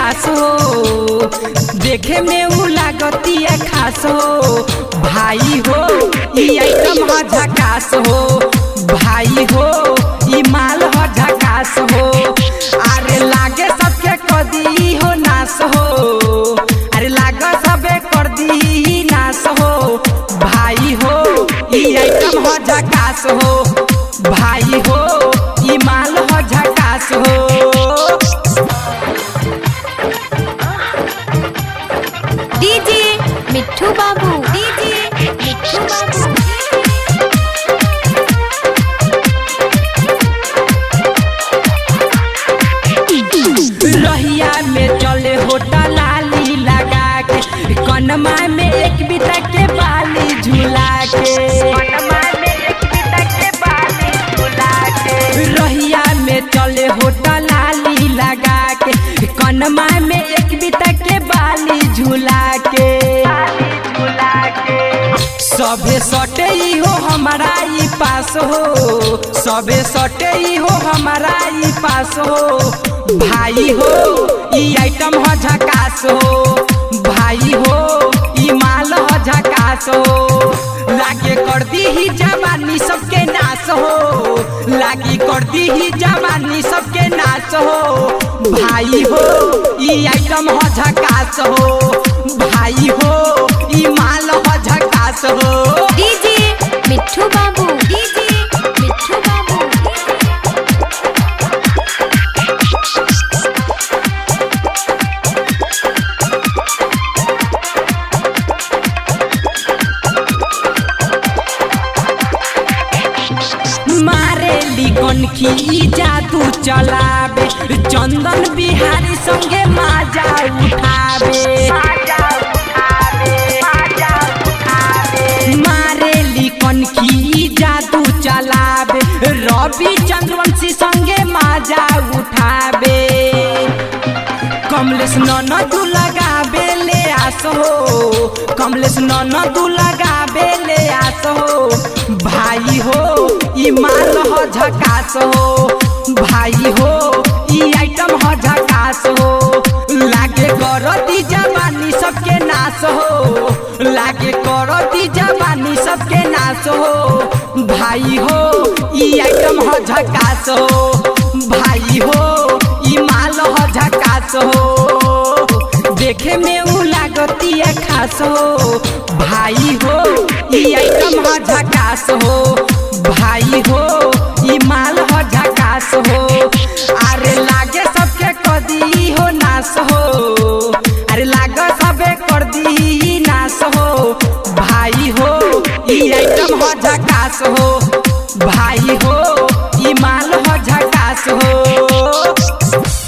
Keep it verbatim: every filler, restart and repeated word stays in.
झकास हो, देखे में उ लागतिया खास हो। भाई हो ई आइटम ह झकास हो, भाई हो ई माल ह झकास हो। अरे लागे सबके कदी हो नाश हो, अरे लागे सबे कर दी नाश हो। भाई हो ई आइटम ह झकास हो, भाई हो ई माल ह झकास हो। डीजे मिट्ठू बाबू, डीजे मिट्ठू बाबू। रहिया में चले होटा लाली लगा के, कनमा में एक बिता के बाली झूला के, कनमा में एक बिता के बाली झूला के। रहिया में चले होटा लाली लगा के, कनमा में एक बिता के बाली झूला के, झूला के। सबे सटे ही हो हमारा ई पास हो, सबे सटे ही हो हमारा ई पास हो। भाई हो ई आइटम ह झकास हो, भाई हो ई माल ह झकास हो। लागे कर दी ही जवानी सबके नाश हो, लागी कर दी ही जवानी सबके नाश हो। भाई हो ई आइटम ह झकास हो, भाई हो ई माल ह झकास हो। डीजे मिट्ठू बाबू, डीजे मिट्ठू बाबू। मारे लिखन की जादू चलावे, चंदन बिहारी संगे माजा उठावे, मारे लिखन की जादू चलावे, रवि चंद्रवंशी संगे माजा उठावे। कमलेश ननदू लगावे ले आस हो, कमलेश ननदू लगावे ले आस हो। भाई हो ई माल ह झकास हो, भाई हो ई आइटम ह झकास हो। लागे करती जवानी सबके नाश हो, लागे करती जवानी सबके नाश हो। भाई हो ई आइटम ह झकास हो, भाई हो ई माल ह झकास हो। देखे में उ लागतिया खास हो, भाई हो ई आइटम ह झकास हो, भाई हो ई माल ह झकास हो। अरे लागे सबके कदी हो नाश हो, अरे लागे सबे कर दी नाश हो। भाई हो ई आइटम ह झकास हो, भाई हो ई माल ह झकास हो।